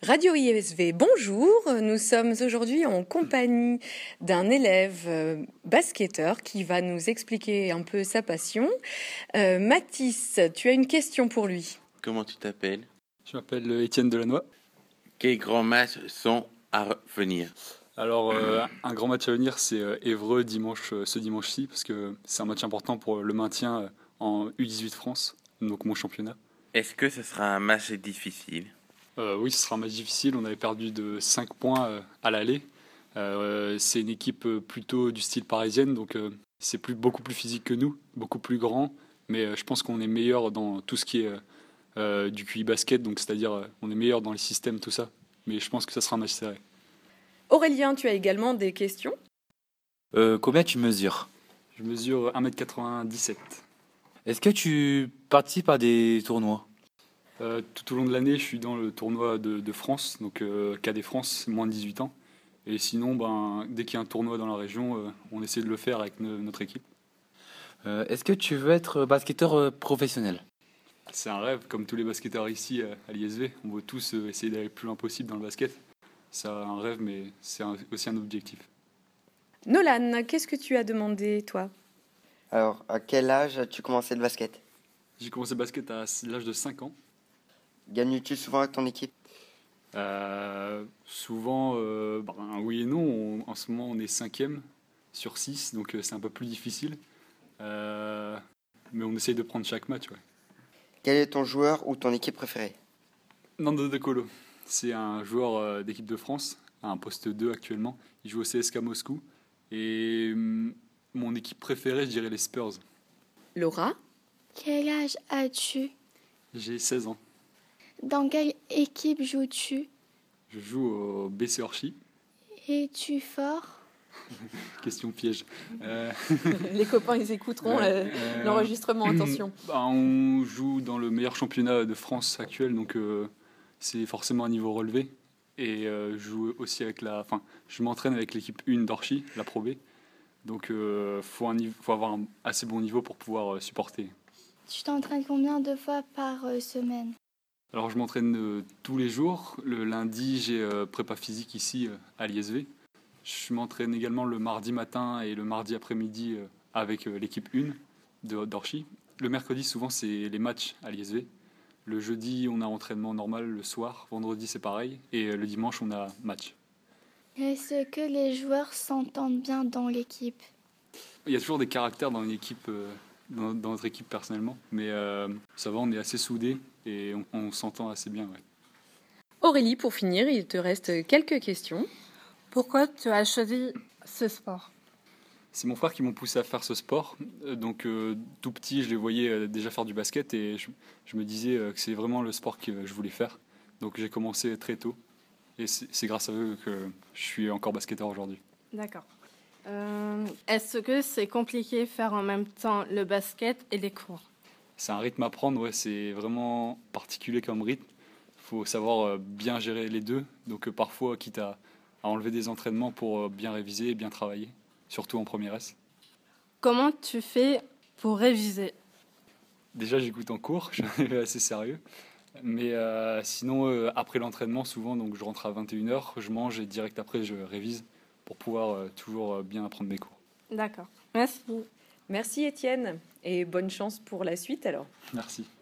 Radio ISV, bonjour. Nous sommes aujourd'hui en compagnie d'un élève basketteur qui va nous expliquer un peu sa passion. Mathis, tu as une question pour lui. Comment tu t'appelles? Je m'appelle Étienne Delannoy. Quels grands matchs sont à venir? Alors, un grand match à venir, c'est Évreux ce dimanche-ci, parce que c'est un match important pour le maintien en U18 France, donc mon championnat. Est-ce que ce sera un match difficile? Oui, ce sera un match difficile. On avait perdu de 5 points à l'aller. C'est une équipe plutôt du style parisienne, donc c'est beaucoup plus physique que nous, beaucoup plus grand, mais je pense qu'on est meilleur dans tout ce qui est du QI basket, donc c'est-à-dire on est meilleur dans les systèmes, tout ça. Mais je pense que ça sera un match serré. Aurélien, tu as également des questions? Combien tu mesures? Je mesure 1m97. Est-ce que tu participes à des tournois? Tout au long de l'année, je suis dans le tournoi de France, donc KD France, moins de 18 ans. Et sinon, dès qu'il y a un tournoi dans la région, on essaie de le faire avec notre équipe. Est-ce que tu veux être basketteur professionnel? C'est un rêve, comme tous les basketteurs ici à l'ISV. On veut tous essayer d'aller le plus loin possible dans le basket. C'est un rêve, mais c'est aussi un objectif. Nolan, qu'est-ce que tu as demandé, toi? Alors, à quel âge as-tu commencé le basket? J'ai commencé le basket à l'âge de 5 ans. Gagnes-tu souvent avec ton équipe? Souvent, oui et non. En ce moment, on est 5e sur 6, donc c'est un peu plus difficile. Mais on essaye de prendre chaque match. Ouais. Quel est ton joueur ou ton équipe préférée? Nando De Colo, c'est un joueur d'équipe de France, à un poste 2 actuellement. Il joue au CSKA Moscou. Et mon équipe préférée, je dirais les Spurs. Laura? Quel âge as-tu? J'ai 16 ans. Dans quelle équipe joues-tu? Je joue au BC Orchy. Es-tu fort? Question piège. Les copains, ils écouteront l'enregistrement, attention. On joue dans le meilleur championnat de France actuel, donc c'est forcément un niveau relevé. Et je joue aussi je m'entraîne avec l'équipe 1 d'Orchy, la Pro B. Donc faut avoir un assez bon niveau pour pouvoir supporter. Tu t'entraînes combien de fois par semaine? Alors je m'entraîne tous les jours. Le lundi, j'ai prépa physique ici à l'ISV. Je m'entraîne également le mardi matin et le mardi après-midi avec l'équipe 1 d'Orchy. Le mercredi, souvent, c'est les matchs à l'ISV. Le jeudi, on a entraînement normal le soir. Vendredi, c'est pareil. Et le dimanche, on a match. Est-ce que les joueurs s'entendent bien dans l'équipe? Il y a toujours des caractères dans une équipe, dans notre équipe personnellement. Mais ça va, on est assez soudés et on s'entend assez bien. Ouais. Aurélie, pour finir, il te reste quelques questions. Pourquoi tu as choisi ce sport? C'est mon frère qui m'a poussé à faire ce sport. Donc tout petit, je les voyais déjà faire du basket et je me disais que c'est vraiment le sport que je voulais faire. Donc j'ai commencé très tôt et c'est grâce à eux que je suis encore basketteur aujourd'hui. D'accord. Est-ce que c'est compliqué de faire en même temps le basket et les cours? C'est un rythme à prendre, ouais, c'est vraiment particulier comme rythme. Il faut savoir bien gérer les deux. Donc parfois, quitte à enlever des entraînements pour bien réviser et bien travailler, surtout en première S. Comment tu fais pour réviser? Déjà, j'écoute en cours, je suis assez sérieux. Mais sinon, après l'entraînement, souvent, donc, je rentre à 21h, je mange et direct après, je révise pour pouvoir toujours bien apprendre mes cours. D'accord. Merci. Merci Étienne et bonne chance pour la suite alors. Merci.